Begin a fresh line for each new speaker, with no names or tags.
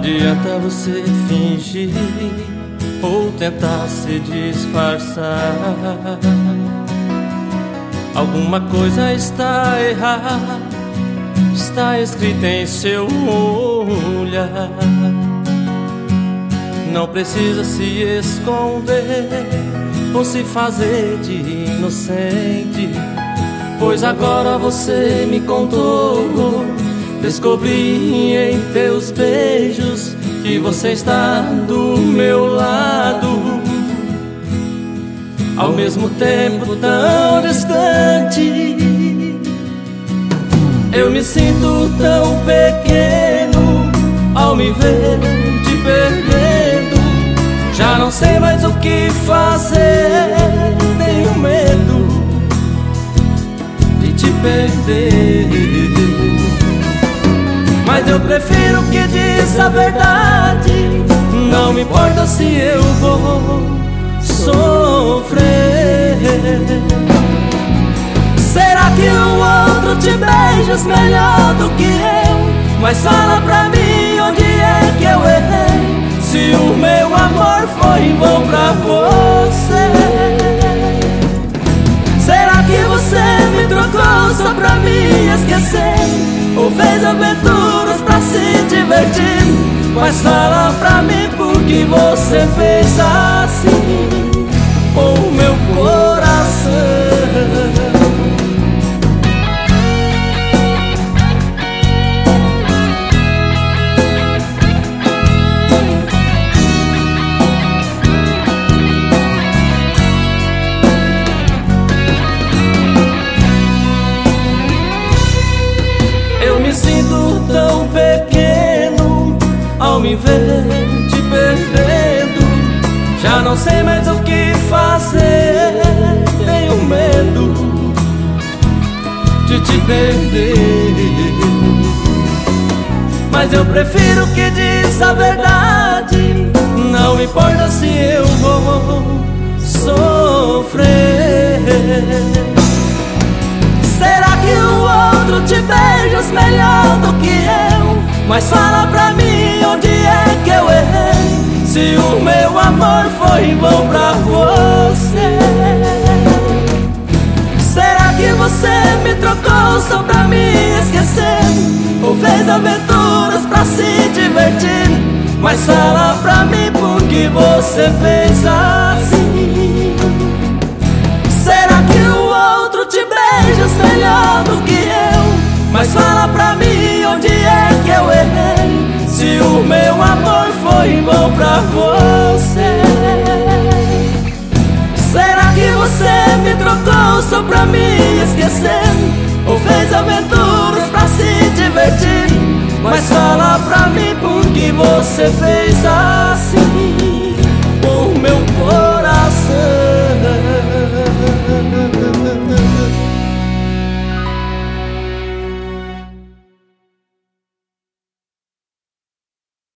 adianta você fingir ou tentar se disfarçar. Alguma coisa está errada, está escrita em seu olhar. Não precisa se esconder ou se fazer de inocente, pois agora você me contou. Descobri em teus beijos que você está do meu lado, ao mesmo tempo tão distante. Eu me sinto tão pequeno ao me ver te perdendo. Já não sei mais o que fazer, tenho medo de te perder. Mas eu prefiro que diz a verdade, não me importa se eu vou sofrer. Será que o outro te beija melhor do que eu? Mas fala pra mim onde é que eu errei, se o meu amor foi em vão pra você. Será que você me trocou só pra me esquecer, ou fez aventuras pra se divertir? Mas fala pra mim por que você fez assim com o meu coração. Sinto tão pequeno ao me ver te perdendo. Já não sei mais o que fazer, tenho medo de te perder. Mas eu prefiro que diz a verdade, não importa se eu vou sofrer. Será que o outro te beija melhor do que eu? Mas fala pra mim onde é que eu errei, se o meu amor foi em vão pra você. Será que você me trocou só pra me esquecer, ou fez aventuras pra se divertir? Mas fala pra mim por que você fez assim. Será que o outro te beija melhor do que eu? Mas fala pra mim onde é que eu errei, se o meu amor foi em vão pra você. Será que você me trocou só pra me esquecer, ou fez aventuras pra se divertir? Mas fala pra mim por que você fez assim.